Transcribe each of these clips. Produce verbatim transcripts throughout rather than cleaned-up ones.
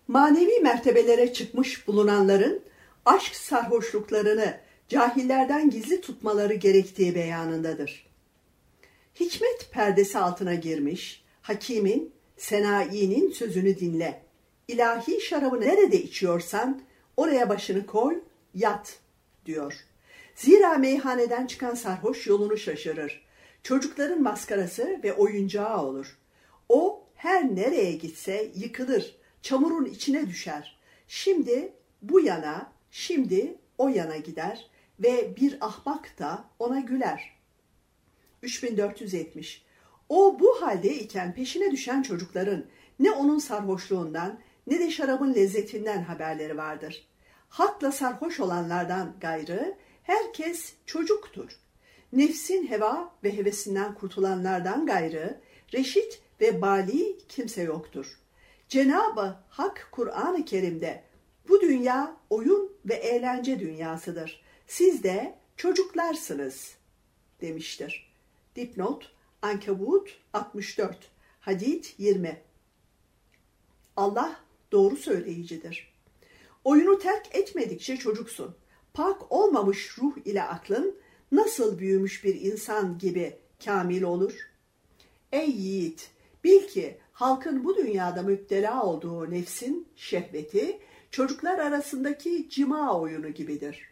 Manevi mertebelere çıkmış bulunanların aşk sarhoşluklarını cahillerden gizli tutmaları gerektiği beyanındadır. Hikmet perdesi altına girmiş, hakimin, senai'nin sözünü dinle. İlahi şarabı nerede içiyorsan oraya başını koy, yat diyor. Zira meyhaneden çıkan sarhoş yolunu şaşırır. Çocukların maskarası ve oyuncağı olur. O her nereye gitse yıkılır, çamurun içine düşer. Şimdi bu yana, şimdi o yana gider ve bir ahmak da ona güler. üç bin dört yüz yetmiş. O bu halde iken peşine düşen çocukların ne onun sarhoşluğundan ne de şarabın lezzetinden haberleri vardır. Hakla sarhoş olanlardan gayrı herkes çocuktur. Nefsin heva ve hevesinden kurtulanlardan gayrı reşit ve bali kimse yoktur. Cenab-ı Hak Kur'an-ı Kerim'de bu dünya oyun ve eğlence dünyasıdır. Siz de çocuklarsınız demiştir. Dipnot Ankebut altmış dört, Hadid yirmi. Allah doğru söyleyicidir. Oyunu terk etmedikçe çocuksun. Pak olmamış ruh ile aklın nasıl büyümüş bir insan gibi kamil olur? Ey yiğit, bil ki halkın bu dünyada müptela olduğu nefsin şehveti çocuklar arasındaki cima oyunu gibidir.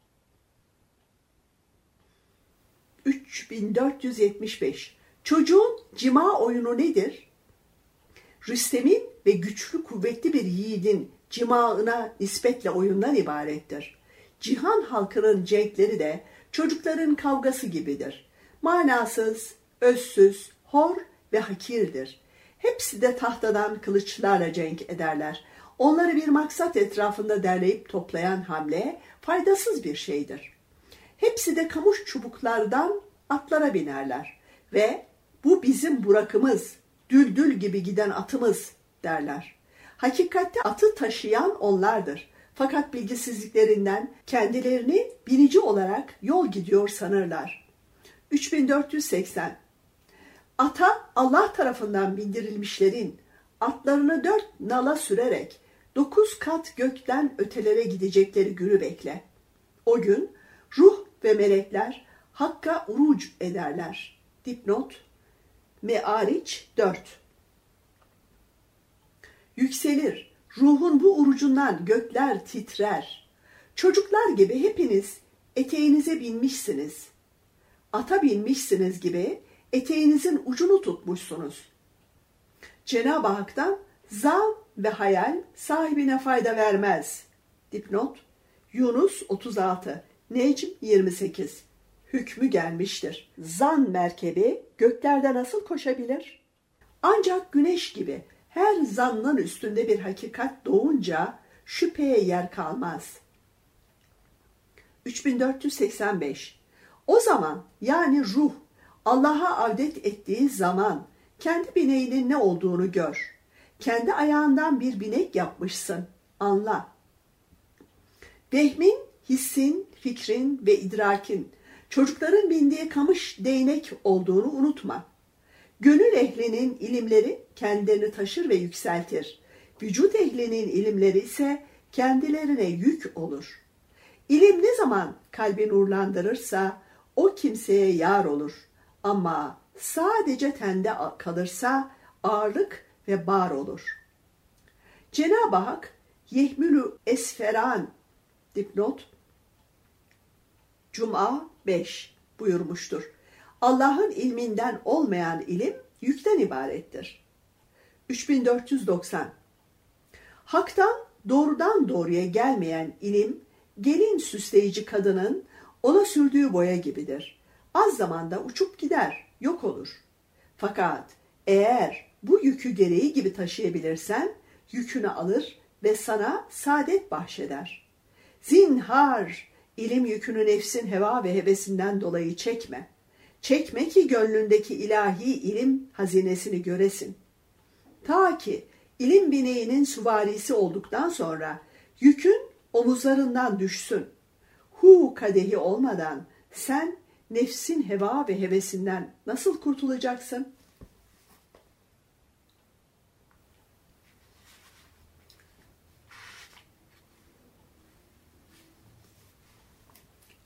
üç bin dört yüz yetmiş beş. Çocuğun cima oyunu nedir? Rüstem'in ve güçlü kuvvetli bir yiğidin cimaına nispetle oyundan ibarettir. Cihan halkının cenkleri de çocukların kavgası gibidir. Manasız, özsüz, hor ve hakirdir. Hepsi de tahtadan kılıçlarla cenk ederler. Onları bir maksat etrafında derleyip toplayan hamle faydasız bir şeydir. Hepsi de kamış çubuklardan atlara binerler ve bu bizim burakımız, düldül gibi giden atımız derler. Hakikatte atı taşıyan onlardır. Fakat bilgisizliklerinden kendilerini binici olarak yol gidiyor sanırlar. üç bin dört yüz seksen. Ata Allah tarafından bindirilmişlerin atlarını dört nala sürerek dokuz kat gökten ötelere gidecekleri günü bekle. O gün ruh ve melekler Hakk'a uruc ederler. Dipnot Me'ariç dört. Yükselir, ruhun bu urucundan gökler titrer. Çocuklar gibi hepiniz eteğinize binmişsiniz. Ata binmişsiniz gibi eteğinizin ucunu tutmuşsunuz. Cenab-ı Hak'tan zan ve hayal sahibine fayda vermez. Dipnot Yunus otuz altı, Necm yirmi sekiz. Hükmü gelmiştir. Zan merkebi göklerde nasıl koşabilir? Ancak güneş gibi her zannın üstünde bir hakikat doğunca şüpheye yer kalmaz. üç bin dört yüz seksen beş. O zaman yani ruh Allah'a avdet ettiği zaman kendi bineğinin ne olduğunu gör. Kendi ayağından bir binek yapmışsın, anla. Vehmin, hissin, fikrin ve idrakin çocukların bindiği kamış değnek olduğunu unutma. Gönül ehlinin ilimleri kendilerini taşır ve yükseltir. Vücut ehlinin ilimleri ise kendilerine yük olur. İlim ne zaman kalbi nurlandırırsa o kimseye yar olur. Ama sadece tende kalırsa ağırlık ve bar olur. Cenab-ı Hak yehmülü esferan dipnot Cuma beş buyurmuştur. Allah'ın ilminden olmayan ilim yükten ibarettir. üç bin dört yüz doksan. Hak'tan doğrudan doğruya gelmeyen ilim, gelin süsleyici kadının ona sürdüğü boya gibidir. Az zamanda uçup gider, yok olur. Fakat eğer bu yükü gereği gibi taşıyabilirsen, yükünü alır ve sana saadet bahşeder. Zinhar, ilim yükünü nefsin heva ve hevesinden dolayı çekme. Çekme ki gönlündeki ilahi ilim hazinesini göresin. Ta ki ilim bineğinin süvarisi olduktan sonra yükün omuzlarından düşsün. Hu kadehi olmadan sen nefsin heva ve hevesinden nasıl kurtulacaksın?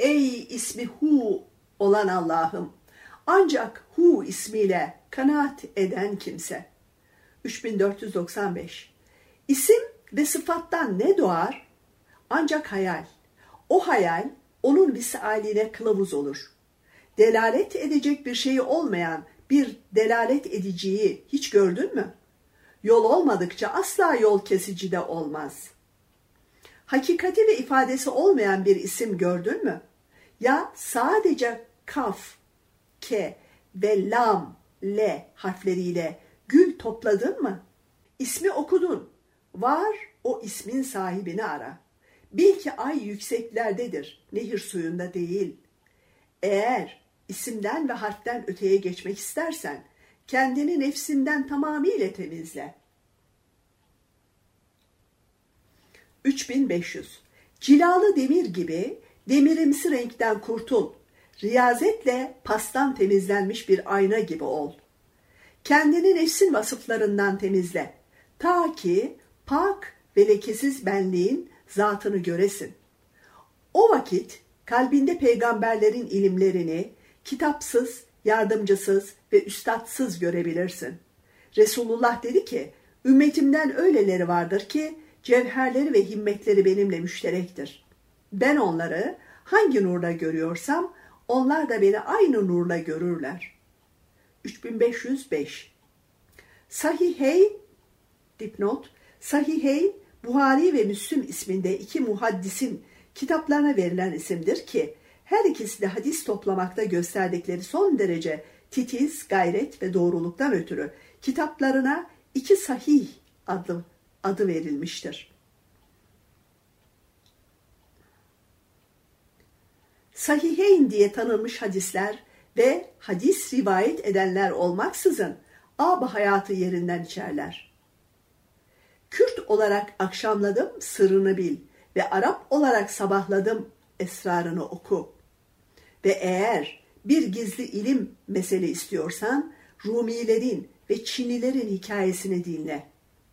Ey ismi Hu olan Allah'ım, ancak Hu ismiyle kanaat eden kimse. üç bin dört yüz doksan beş. İsim ve sıfattan ne doğar? Ancak hayal. O hayal onun visaline kılavuz olur. Delalet edecek bir şeyi olmayan bir delalet ediciyi hiç gördün mü? Yol olmadıkça asla yol kesici de olmaz. Hakikati ve ifadesi olmayan bir isim gördün mü? Ya sadece kaf, ke ve lam, le harfleriyle gül topladın mı? İsmi okudun. Var o ismin sahibini ara. Bil ki ay yükseklerdedir, nehir suyunda değil. Eğer isimden ve harften öteye geçmek istersen, kendini nefsinden tamamıyla temizle. üç bin beş yüz. Cilalı demir gibi demirimsi renkten kurtul. Riyazetle pastan temizlenmiş bir ayna gibi ol. Kendini nefsin vasıflarından temizle. Ta ki pak ve lekesiz benliğin zatını göresin. O vakit kalbinde peygamberlerin ilimlerini kitapsız, yardımcısız ve üstadsız görebilirsin. Resulullah dedi ki, ümmetimden öyleleri vardır ki cevherleri ve himmetleri benimle müşterektir. Ben onları hangi nurla görüyorsam onlar da beni aynı nurla görürler. üç bin beş yüz beş. Sahiheyn, dipnot, Sahiheyn, Buhari ve Müslüm isminde iki muhaddisin kitaplarına verilen isimdir ki, her ikisi de hadis toplamakta gösterdikleri son derece titiz, gayret ve doğruluktan ötürü kitaplarına iki sahih adı, adı verilmiştir. Sahiheyn diye tanınmış hadisler ve hadis rivayet edenler olmaksızın ab hayatı yerinden içerler. Kürt olarak akşamladım, sırrını bil ve Arap olarak sabahladım, esrarını oku. Ve eğer bir gizli ilim mesele istiyorsan, Rumilerin ve Çinlilerin hikayesini dinle.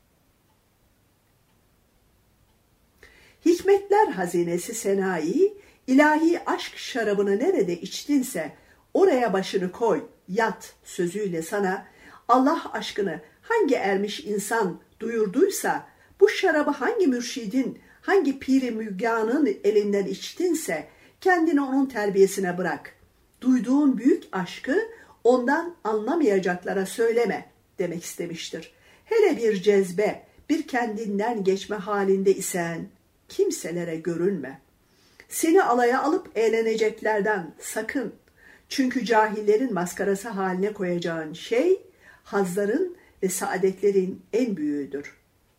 Hikmetler hazinesi Senai, ilahi aşk şarabını nerede içtinse, oraya başını koy, yat sözüyle sana, Allah aşkını hangi ermiş insan duyurduysa, bu şarabı hangi mürşidin, hangi piri müganın elinden içtinse, kendini onun terbiyesine bırak. Duyduğun büyük aşkı ondan anlamayacaklara söyleme demek istemiştir. Hele bir cezbe, bir kendinden geçme halinde isen kimselere görünme. Seni alaya alıp eğleneceklerden sakın. Çünkü cahillerin maskarası haline koyacağın şey, hazların ve saadetlerin en büyüğüdür.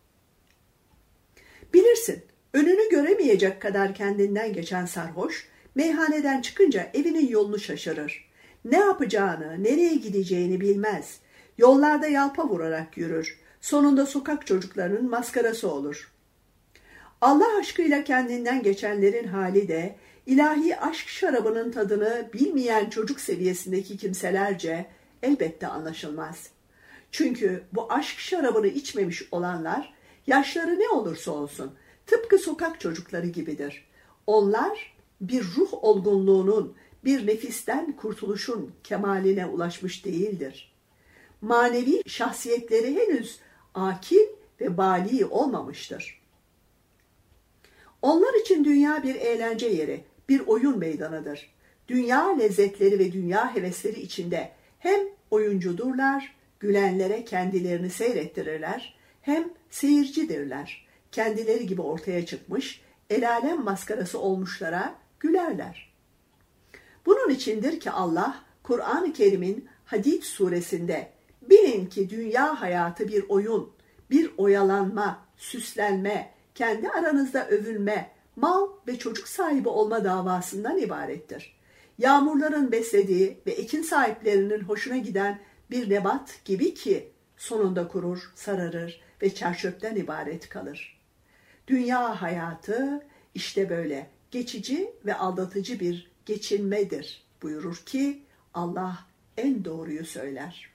Bilirsin, önünü göremeyecek kadar kendinden geçen sarhoş, meyhaneden çıkınca evinin yolunu şaşırır. Ne yapacağını, nereye gideceğini bilmez. Yollarda yalpa vurarak yürür. Sonunda sokak çocuklarının maskarası olur. Allah aşkıyla kendinden geçenlerin hali de, ilahi aşk şarabının tadını bilmeyen çocuk seviyesindeki kimselerce elbette anlaşılmaz. Çünkü bu aşk şarabını içmemiş olanlar, yaşları ne olursa olsun, tıpkı sokak çocukları gibidir. Onlar bir ruh olgunluğunun, bir nefisten kurtuluşun kemaline ulaşmış değildir. Manevi şahsiyetleri henüz akil ve bali olmamıştır. Onlar için dünya bir eğlence yeri, bir oyun meydanıdır. Dünya lezzetleri ve dünya hevesleri içinde hem oyuncudurlar, gülenlere kendilerini seyrettirirler, hem seyircidirler. Kendileri gibi ortaya çıkmış, el alem maskarası olmuşlara gülerler. Bunun içindir ki Allah, Kur'an-ı Kerim'in Hadid suresinde, bilin ki dünya hayatı bir oyun, bir oyalanma, süslenme, kendi aranızda övünme, mal ve çocuk sahibi olma davasından ibarettir. Yağmurların beslediği ve ekin sahiplerinin hoşuna giden bir nebat gibi ki sonunda kurur, sararır ve çerçöpten ibaret kalır. Dünya hayatı işte böyle geçici ve aldatıcı bir geçinmedir buyurur ki Allah en doğruyu söyler.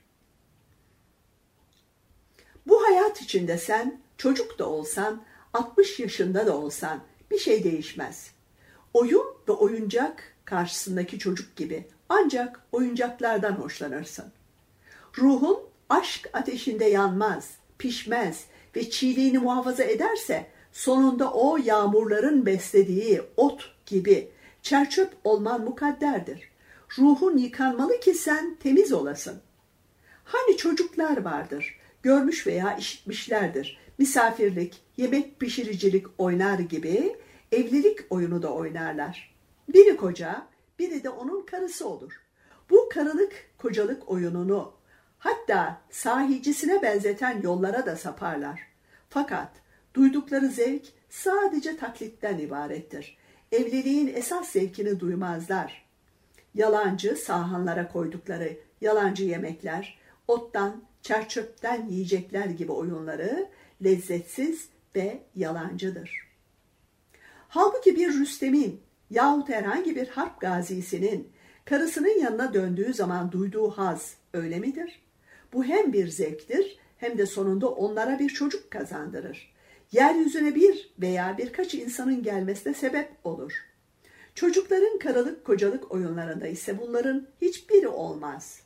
Bu hayat içinde sen çocuk da olsan, altmış yaşında da olsan bir şey değişmez. Oyun ve oyuncak karşısındaki çocuk gibi ancak oyuncaklardan hoşlanırsın. Ruhun aşk ateşinde yanmaz, pişmez ve çiğliğini muhafaza ederse sonunda o yağmurların beslediği ot gibi çerçöp olman mukadderdir. Ruhun yıkanmalı ki sen temiz olasın. Hani çocuklar vardır, görmüş veya işitmişlerdir. Misafirlik, yemek pişiricilik oynar gibi evlilik oyunu da oynarlar. Biri koca, biri de onun karısı olur. Bu karılık kocalık oyununu hatta sahicisine benzeten yollara da saparlar. Fakat duydukları zevk sadece taklitten ibarettir. Evliliğin esas zevkini duymazlar. Yalancı sahanlara koydukları yalancı yemekler, ottan, çerçöpten yiyecekler gibi oyunları lezzetsiz ve yalancıdır. Halbuki bir Rüstem'in yahut herhangi bir harp gazisinin karısının yanına döndüğü zaman duyduğu haz öyle midir? Bu hem bir zevktir hem de sonunda onlara bir çocuk kazandırır. Yeryüzüne bir veya birkaç insanın gelmesine sebep olur. Çocukların karılık kocalık oyunlarında ise bunların hiçbiri olmaz.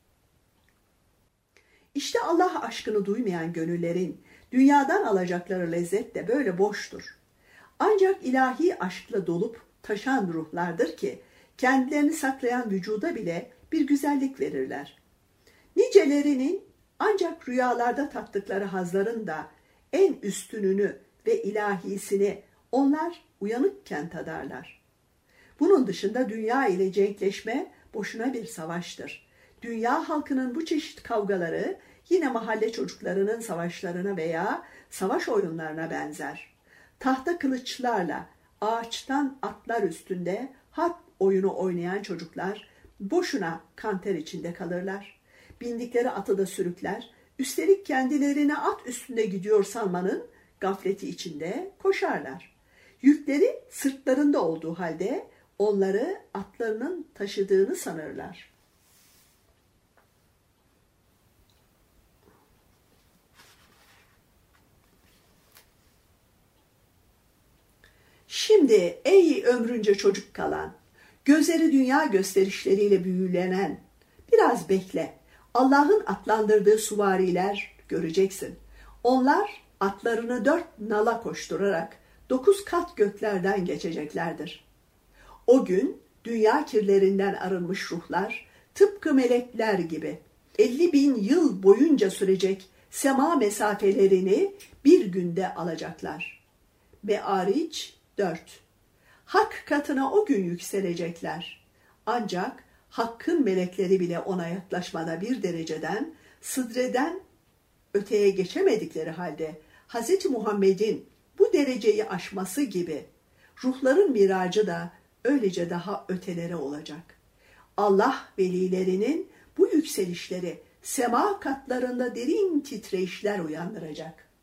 İşte Allah aşkını duymayan gönüllerin dünyadan alacakları lezzet de böyle boştur. Ancak ilahi aşkla dolup taşan ruhlardır ki kendilerini saklayan vücuda bile bir güzellik verirler. Nicelerinin ancak rüyalarda tattıkları hazların da en üstününü ve ilahisini onlar uyanıkken tadarlar. Bunun dışında dünya ile cenkleşme boşuna bir savaştır. Dünya halkının bu çeşit kavgaları yine mahalle çocuklarının savaşlarına veya savaş oyunlarına benzer. Tahta kılıçlarla ağaçtan atlar üstünde harp oyunu oynayan çocuklar boşuna kanter içinde kalırlar. Bindikleri atı da sürükler, üstelik kendilerine at üstünde gidiyor sanmanın gafleti içinde koşarlar. Yükleri sırtlarında olduğu halde onları atlarının taşıdığını sanırlar. Şimdi ey ömrünce çocuk kalan, gözleri dünya gösterişleriyle büyülenen, biraz bekle. Allah'ın atlandırdığı suvariler göreceksin. Onlar atlarını dört nala koşturarak dokuz kat göklerden geçeceklerdir. O gün dünya kirlerinden arınmış ruhlar tıpkı melekler gibi elli bin yıl boyunca sürecek sema mesafelerini bir günde alacaklar. Me'ariç dört. Hak katına o gün yükselecekler. Ancak Hakk'ın melekleri bile ona yaklaşmada bir dereceden, sıdreden öteye geçemedikleri halde Hz. Muhammed'in bu dereceyi aşması gibi ruhların miracı da öylece daha ötelere olacak. Allah velilerinin bu yükselişleri sema katlarında derin titreyişler uyandıracak.